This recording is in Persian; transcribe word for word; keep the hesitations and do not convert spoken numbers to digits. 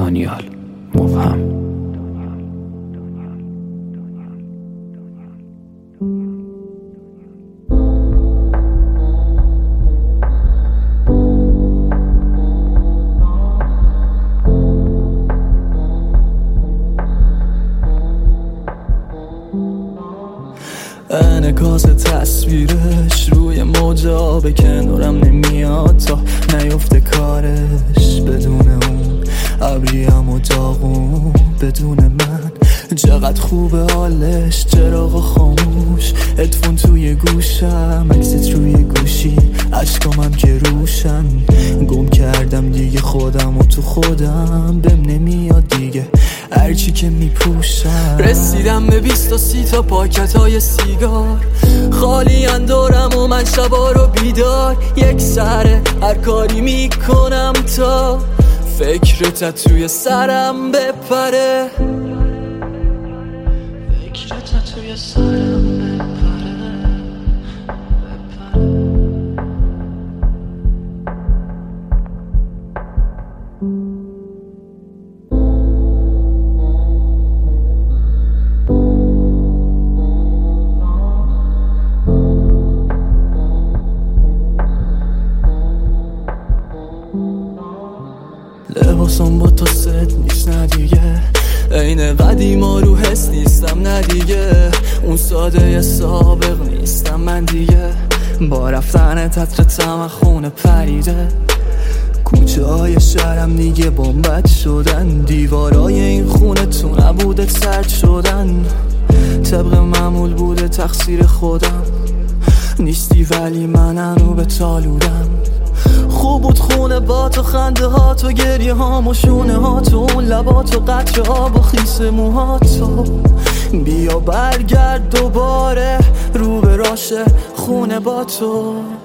دانیال مبهم. انعکاس تصویرش روی موج آب کنارم نمیاد تا نیفته کارش. بدون اون ابریم و داغون، بدون من چقدر خوبه حالش. چراغ خاموش، هدفون توی گوشم، عکست روی گوشی، عشقامم که روشن. گم کردم دیگه خودم و تو خودم، بهم نمیاد دیگه هرچی که میپوشم. رسیدم به بیست و سی تا پاکت های سیگار، خالی اندارم و من شبا رو بیدار. یک سره هر کاری میکنم تا فکرت توی سرم بپره، فکرت توی سرم بپره، بپره. لباسم با تو ست نیست نه دیگه، عین قدیما رو حس نیستم نه دیگه. اون ساده سابق نیستم من دیگه، با رفتن تتر تم خونه پریده. کوچه های شهرم دیگه بمبت شدن، دیوارای این خونه تو نبوده سرد شدن. طبق معمول بوده تقصیر خودم نیستی، ولی من هنو به تالودم. خوب بود خونه با تو، خنده ها تو، گریه ها و شونه ها تو، اون لبات و قطره آب و خیس موها تو. بیا برگرد دوباره رو به راشه خونه با تو.